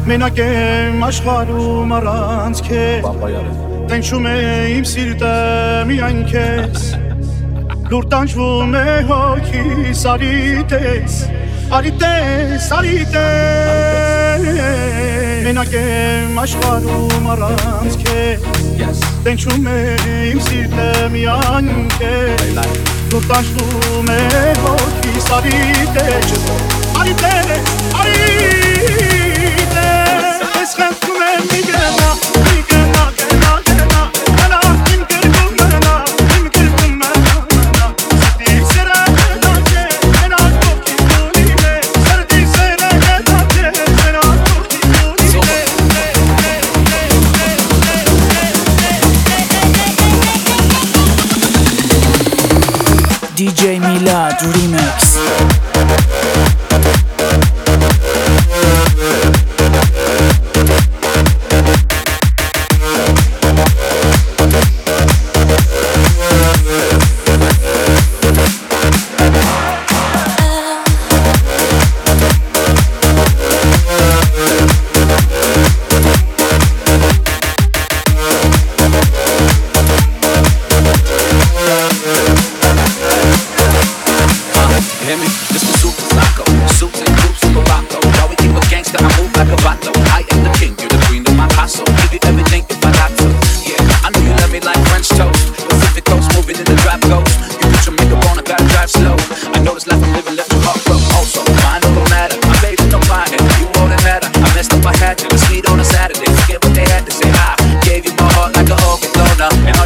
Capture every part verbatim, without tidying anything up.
Մենակ եմ աշխարհում առանց քեզ Տենչում է իմ սիրտը միայն քեզ Լուր տանջվում է հոգիս արի տես Արի տես, արի տես Մենակ եմ աշխարհում առանց քեզ Տենչում է իմ սիրտը միայն քեզ Լուր տանջվում է հոգիս արի տես Արի տես, արի Ես խնդրում եմ մի գնա, մի գնա, գնա, գնա Գնա, իմ կրկում մնա, իմ կրկում մնա Սրտի սերը գետա չէ, մենա կողքի տունին է Սրտի սերը գետա չէ, մենա կողքի տունին է די ջեյ Milad Remix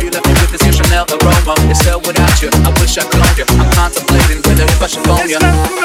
Without you, I wish I cloned you. I'm contemplating whether if I should phone you.